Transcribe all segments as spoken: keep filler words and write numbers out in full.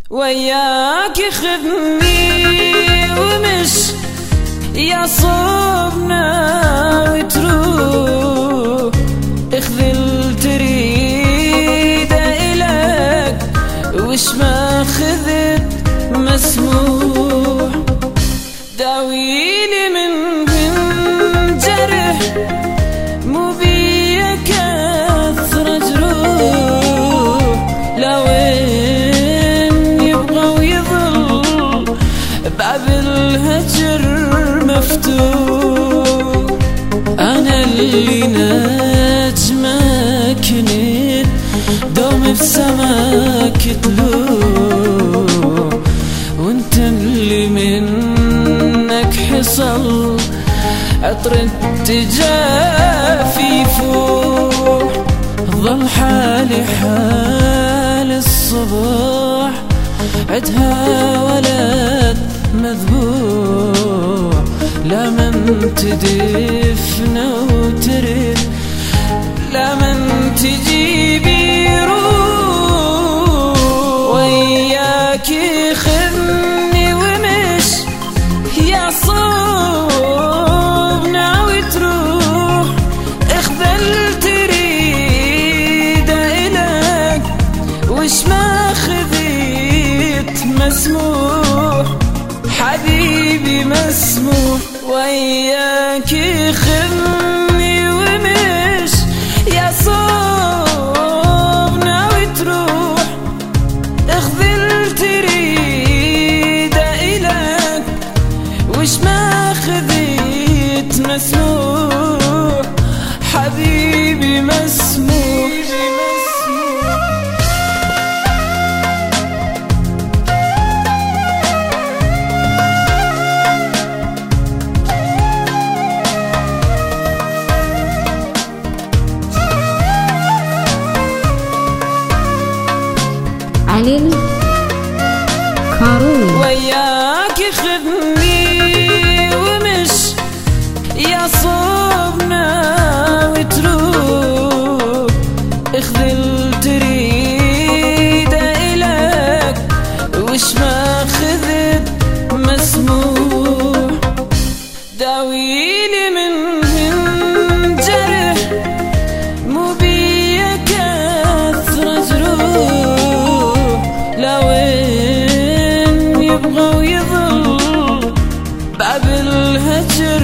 وياك خذني ومش يا صوبنا وتروح اخذل تريده إلك وش ما خذت مسموح داويني من من جرح مو بيا كثر جروح لوين يبغى ويظل باب الهجر مفتوح انا اللي نجمك كنت دوم بسماك تلوح وانت اللي منك حصل عطر التجافي فوح ظل حالي حال الصباح عدها ولد مذبوح لا من تدفن وترد لا من تجيبي روح وياك خذني ومش يا صوبنا وتروح اخذل تريده إلك وش ما خذيت مسموح حبيبي مسموح وياك خذني ومش يا صوبنا وتروح اخذل تريده إلك وش ما خذيت مسموح حبيبي مسموح علي كارون وياك خذني ومش يا صوبنا وتروح اخذل تريده إلك وش ما خذت مسموح داويني من من جرح مو بيا كثر جروح لوين يبغى ويظل باب الهجر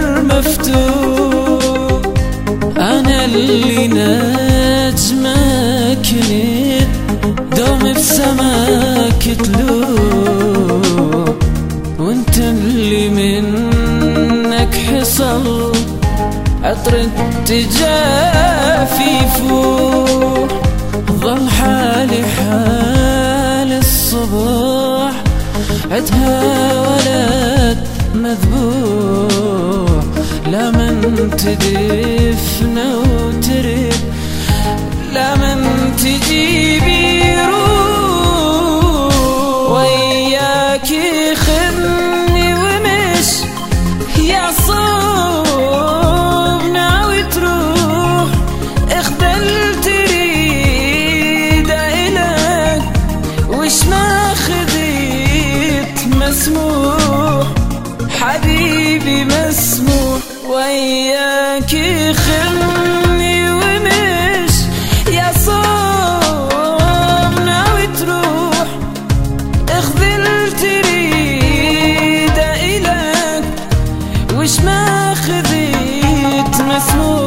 مفتوح انا اللي نجمك كنت دوم بسماك تلوح وانت اللي منك حصل عطر التجافي فوح ظل حالي حال الصباح عدها ولد مذبوح لا من تدفن وترد لا من تجيبي روح وياك خذني ومش يا صوبنا وتروح اخذل تريده إلك وش ما خذيت مسموح حبيبي مسموح وياك خذني ومش يا صوبنا وتروح اخذل تريده إلك وش ما خذيت مسموح